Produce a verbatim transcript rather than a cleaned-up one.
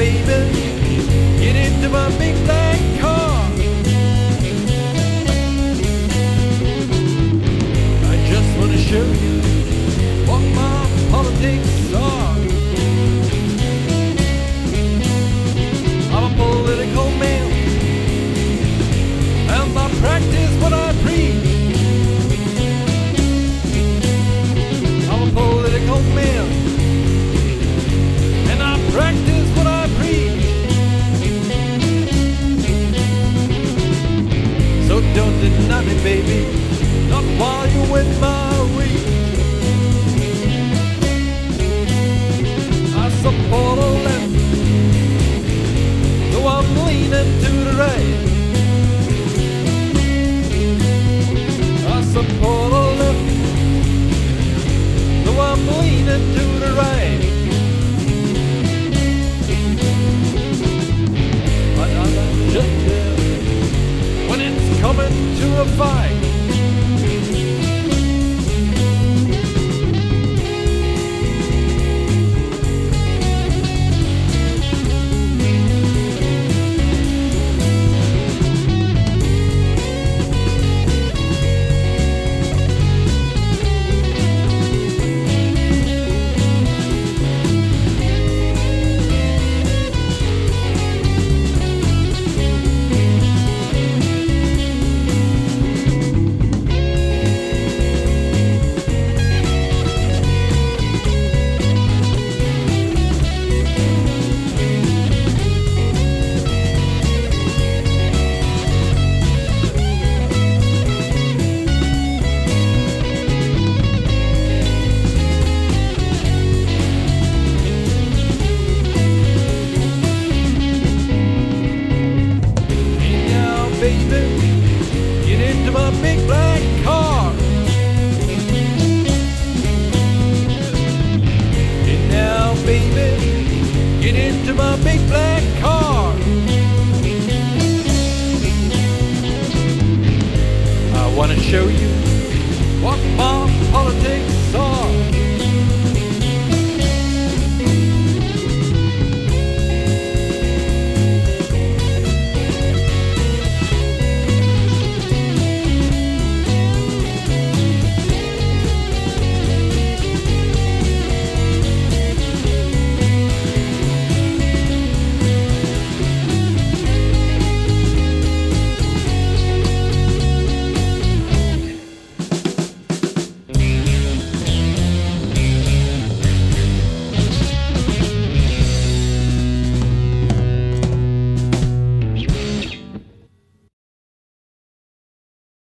baby, get into my big black car. I just want to show you what my politics are. I'm a political man, and I practice what I preach. I'm a political man, and I practice what I preach. So don't deny me, baby, not while you're in my reach. I support a left, though I'm leaning to the right. I support a left, though I'm leaning to the right. But I'm just there when it's coming to a fight. Baby, get into my big black car. Hey now, baby, get into my big black car. I wanna show you what my politics